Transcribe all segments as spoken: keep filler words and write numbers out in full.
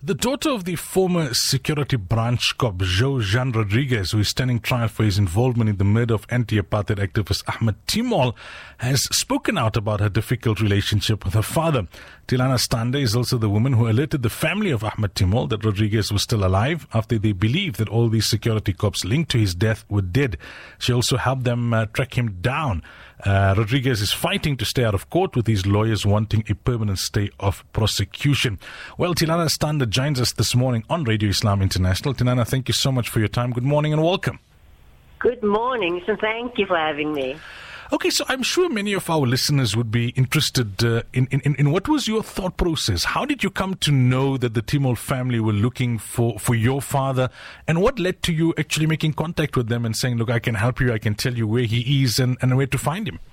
The daughter of the former security branch cop, Joe Jean Rodriguez, who is standing trial for his involvement in the murder of anti-apartheid activist Ahmed Timol, has spoken out about her difficult relationship with her father. Tilana Stande is also the woman who alerted the family of Ahmed Timol that Rodriguez was still alive after they believed that all these security cops linked to his death were dead. She also helped them uh, track him down. Uh, Rodriguez is fighting to stay out of court, with his lawyers wanting a permanent stay of prosecution. Well, Tilana Stande joins us this morning on Radio Islam International. Tilana, thank you so much for your time. Good morning and welcome. Good morning, so thank you for having me. Okay, so I'm sure many of our listeners would be interested uh, in, in, in what was your thought process? How did you come to know that the Timol family were looking for, for your father? And what led to you actually making contact with them and saying, look, I can help you, I can tell you where he is and, and where to find him?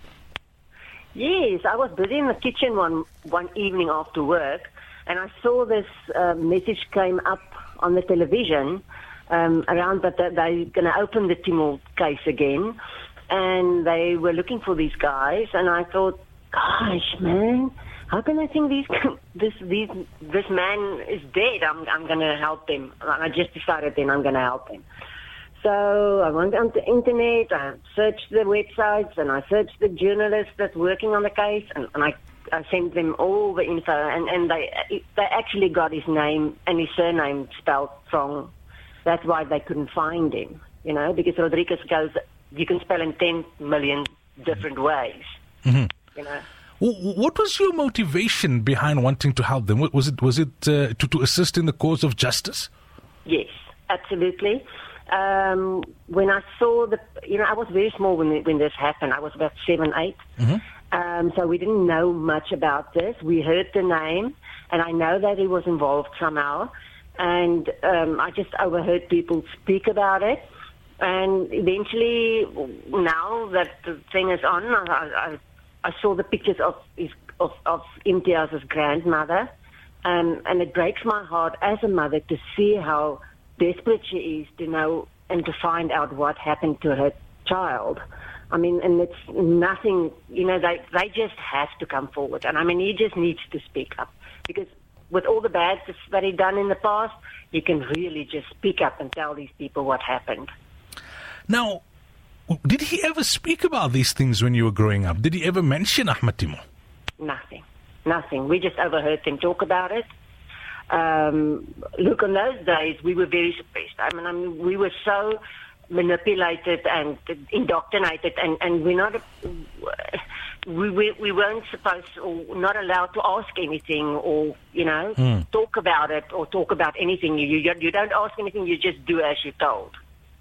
Yes, I was busy in the kitchen one, one evening after work, and I saw this uh, message came up on the television um, around that they're going to open the Timol case again. And they were looking for these guys, and I thought, gosh, man, how can I think these this these this man is dead? I'm I'm going to help him. I just decided then I'm going to help him. So I went on the internet, I searched the websites, and I searched the journalists that's working on the case, and, and I I sent them all the info, and and they they actually got his name and his surname spelled wrong. That's why they couldn't find him, you know, because Rodriguez goes. You can spell in ten million different ways, mm-hmm. you know. What was your motivation behind wanting to help them? Was it was it uh, to, to assist in the cause of justice? Yes, absolutely. Um, when I saw the, you know, I was very small when when this happened. I was about seven, eight. Mm-hmm. Um, so we didn't know much about this. We heard the name, and I know that he was involved somehow. And um, I just overheard people speak about it. And eventually, now that the thing is on, I, I, I saw the pictures of his, of, of Imtiaz's grandmother, um, and it breaks my heart as a mother to see how desperate she is to know and to find out what happened to her child. I mean, and it's nothing, you know, they, they just have to come forward. And I mean, he just needs to speak up, because with all the bad that he done in the past, he can really just speak up and tell these people what happened. Now, did he ever speak about these things when you were growing up? Did he ever mention Ahmed Timol? Nothing. Nothing. We just overheard them talk about it. Um, look, in those days, we were very suppressed. I mean, I mean we were so manipulated and indoctrinated, and, and we're not... We, we we weren't supposed or not allowed to ask anything or, you know, mm. talk about it or talk about anything. You, you, you don't ask anything, you just do as you're told.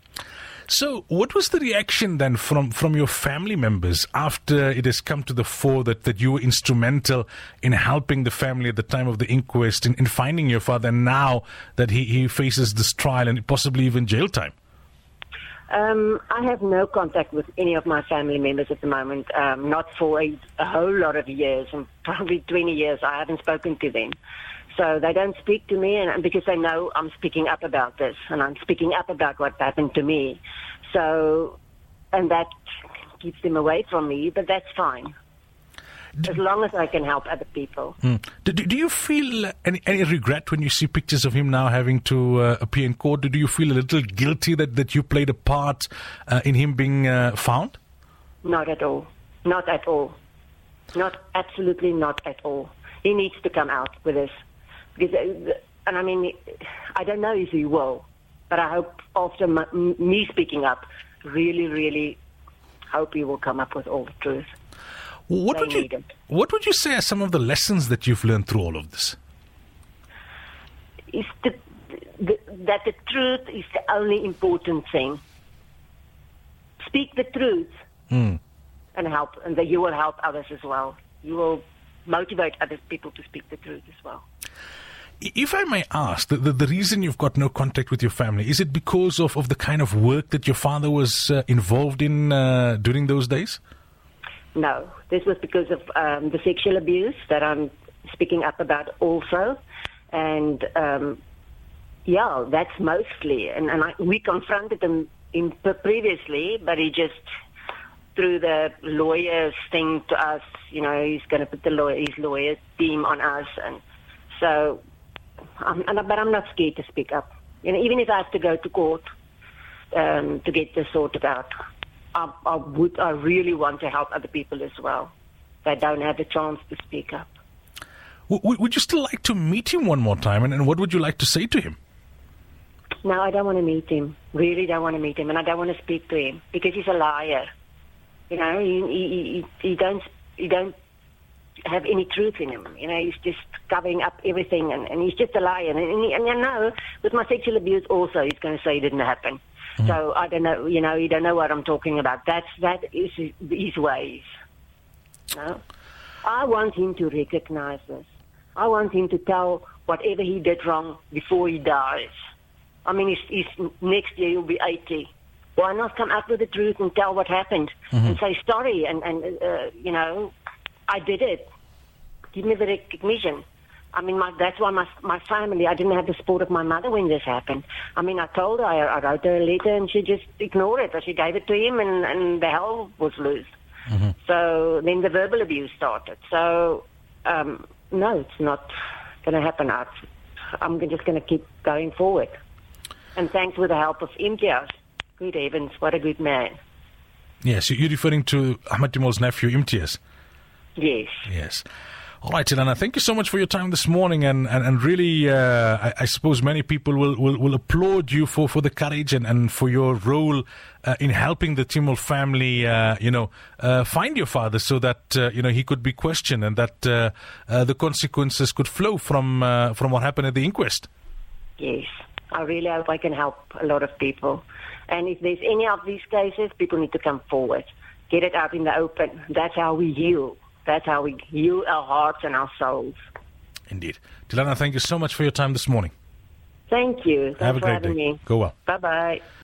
So what was the reaction then from, from your family members after it has come to the fore that, that you were instrumental in helping the family at the time of the inquest, in, in finding your father, and now that he, he faces this trial and possibly even jail time? Um, I have no contact with any of my family members at the moment, um, not for a, a whole lot of years, and probably twenty years I haven't spoken to them. So they don't speak to me, and because they know I'm speaking up about this, and I'm speaking up about what happened to me. So, and that keeps them away from me, but that's fine. As long as I can help other people. Mm. Do, do you feel any, any regret when you see pictures of him now having to uh, appear in court? Do you feel a little guilty that, that you played a part uh, in him being uh, found? Not at all. Not at all. Not, absolutely not at all. He needs to come out with this. Because, uh, and I mean, I don't know if he will, but I hope after my, me speaking up, really, really hope he will come up with all the truth. What they would you need it. What would you say are some of the lessons that you've learned through all of this? Is the, the, that the truth is the only important thing. Speak the truth mm. and help, and that you will help others as well. You will motivate other people to speak the truth as well. If I may ask, the, the, the reason you've got no contact with your family, is it because of, of the kind of work that your father was uh, involved in uh, during those days? No, this was because of um, the sexual abuse that I'm speaking up about also. And, um, yeah, that's mostly. And, and I, we confronted him in, previously, but he just, through the lawyers thing to us, you know, he's going to put the lawyer, his lawyer team on us. And so I'm, and, but I'm not scared to speak up. You know, even if I have to go to court um, to get this sorted out, I, I would. I really want to help other people as well. They don't have the chance to speak up. W- would you still like to meet him one more time? And, and what would you like to say to him? No, I don't want to meet him. Really don't want to meet him, and I don't want to speak to him because he's a liar. You know, he he, he, he don't he don't have any truth in him. You know, he's just covering up everything, and, and he's just a liar. And, and, he, and you know, with my sexual abuse, also he's going to say it didn't happen. Mm-hmm. So I don't know. You know, you don't know what I'm talking about. That's that is his, his ways. No, I want him to recognize this. I want him to tell whatever he did wrong before he dies. I mean, he's, he's, next year he'll be eighty. Why not come out with the truth and tell what happened mm-hmm. and say sorry and, and uh, you know, I did it. Give me the recognition. I mean, my, that's why my my family, I didn't have the support of my mother when this happened. I mean, I told her, I, I wrote her a letter and she just ignored it. But she gave it to him and, and the hell was loose. Mm-hmm. So then the verbal abuse started. So, um, no, it's not going to happen. I, I'm just going to keep going forward. And thanks with the help of Imtiaz. Good heavens, what a good man. Yes, you're referring to Ahmed Timol's nephew, Imtiaz. Yes. Yes. All right, Elana, thank you so much for your time this morning. And, and, and really, uh, I, I suppose many people will, will, will applaud you for, for the courage and, and for your role uh, in helping the Timol family, uh, you know, uh, find your father so that, uh, you know, he could be questioned and that uh, uh, the consequences could flow from, uh, from what happened at the inquest. Yes. I really hope I can help a lot of people. And if there's any of these cases, people need to come forward. Get it out in the open. That's how we heal. That's how we heal our hearts and our souls. Indeed. Tilana, thank you so much for your time this morning. Thank you. Thanks Have a for great having day. me. Go well. Bye-bye.